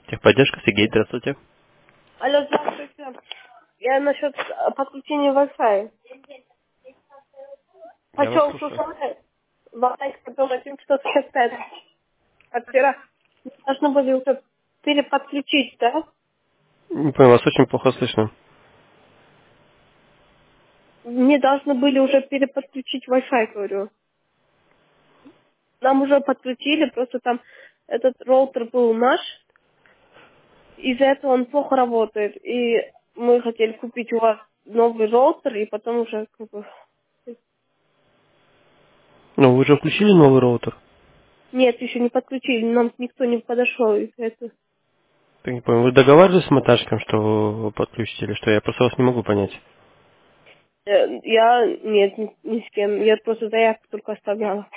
Техподдержка, Сергей, здравствуйте. Алло, здравствуйте. Я насчет подключения Wi-Fi. Я вас Почем слушаю. слушали? Валайская дом 165. Квартира. Должны были уже переподключить, да? Не понял, вас очень плохо слышно. Мне должны были уже переподключить Wi-Fi, говорю. Нам уже подключили, просто там этот роутер был наш. Из-за этого он плохо работает. И мы хотели купить у вас новый роутер, и потом уже как бы... Ну, вы уже включили новый роутер? Нет, еще не подключили, нам никто не подошел из-за этого. Так не понял, вы договаривались с монтажником, что вы подключите или что? Я просто вас не могу понять. Я нет, ни с кем. Я просто заявку только оставляла.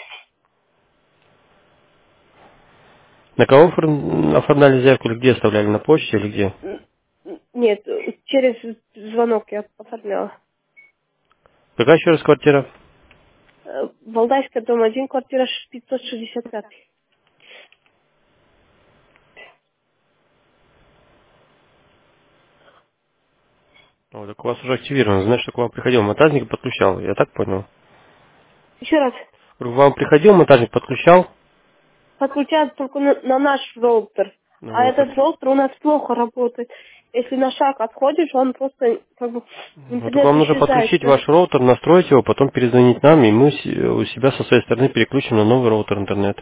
На кого оформляли заявку или где оставляли? На почте или где? Нет, через звонок я оформляла. Какая еще раз квартира? Валдайская, дом 1, квартира 565. О, так у вас уже активировано. Значит, что к вам приходил монтажник и подключал. Я так понял. Еще раз. Говорю, к вам приходил монтажник, подключал? Подключают только на наш роутер. А Ну, так, этот роутер у нас плохо работает. Если на шаг отходишь, он просто как бы ну, так интернет вам нужно исчезает. подключить ваш роутер, настроить его, потом перезвонить нам, и мы у себя со своей стороны переключим на новый роутер интернет.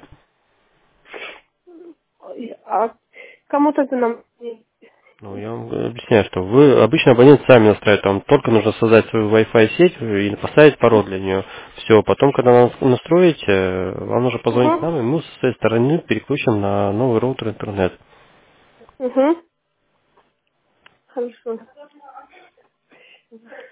А кому тогда нам... Ну, я вам объясняю, что вы обычно абонент сами настраивает, вам только нужно создать свою Wi-Fi сеть и поставить пароль для нее. Все, потом, когда настроите, вам нужно позвонить Угу. нам, и мы со своей стороны переключим на новый роутер интернет. Угу. Хорошо.